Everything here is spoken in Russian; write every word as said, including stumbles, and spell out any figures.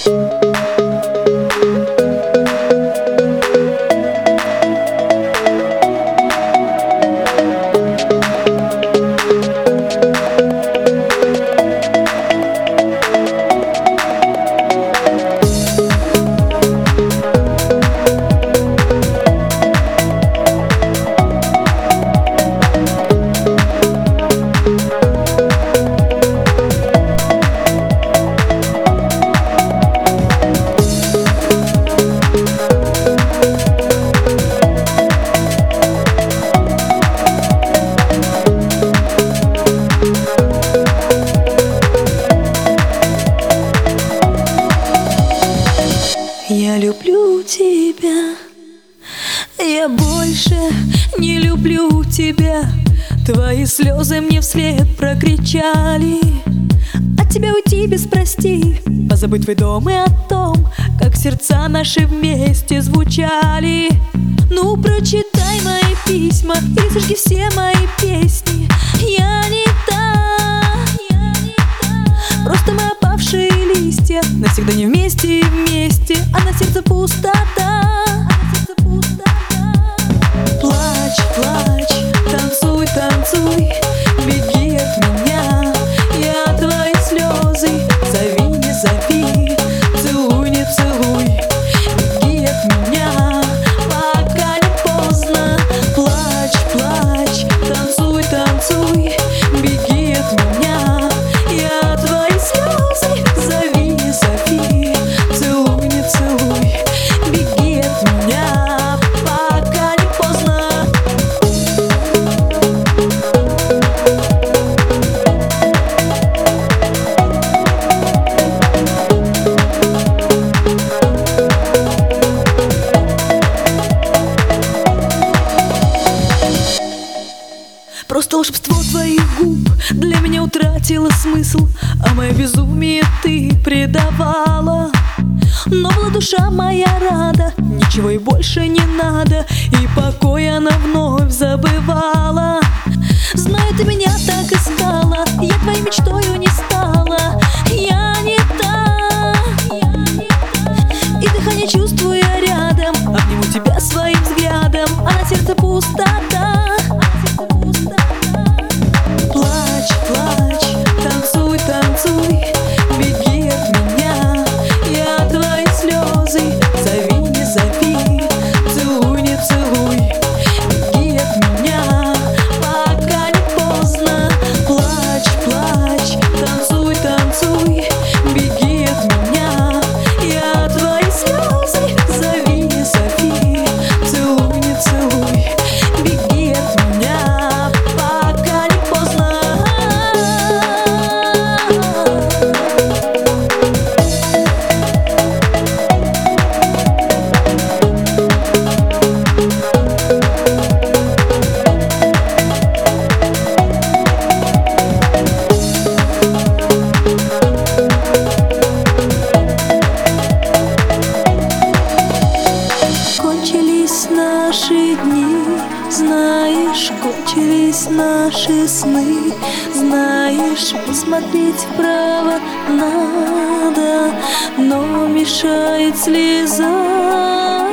Я люблю тебя, я больше не люблю тебя. Твои слезы мне вслед прокричали: от тебя уйти без прости, позабыть твой дом и о том, как сердца наши вместе звучали. Ну прочитай мои письма и сожги все мои песни. Я не та, я не та. Просто мы опавшие листья, навсегда не вместе и вместе, а на сердце пустота. Плачь, плачь, танцуй, танцуй, беги от меня. Я твои слезы, зови, не зови, целуй, не целуй, беги от меня, пока не поздно. Плачь, плачь, танцуй, танцуй, беги от меня. Я твои слезы, зови, не зови, целуй, не целуй, беги от меня, пока не поздно. Просто волшебство твоих губ для меня утратило смысл, а мое безумие ты предавала. Но была душа моя рада, ничего и больше не надо, и покой она вновь забывала. Знаю, ты меня так искала, я твоей мечтою не стала. Я не та, и дыхание чувствую я рядом, обниму тебя своим взглядом, а на сердце пустота. Плачь, плачь, танцуй, танцуй, беги от меня. Я твои слезы, зови, не зови, целуй, не целуй, беги от меня, пока не поздно. Плачь, плачь, танцуй, танцуй, беги от меня. Я твои слезы, зови, не зови, целуй, не целуй, беги от меня, пока не поздно. Кончились наши дни, знаешь, кончились наши сны. Знаешь, посмотреть вправо надо, но мешает слеза.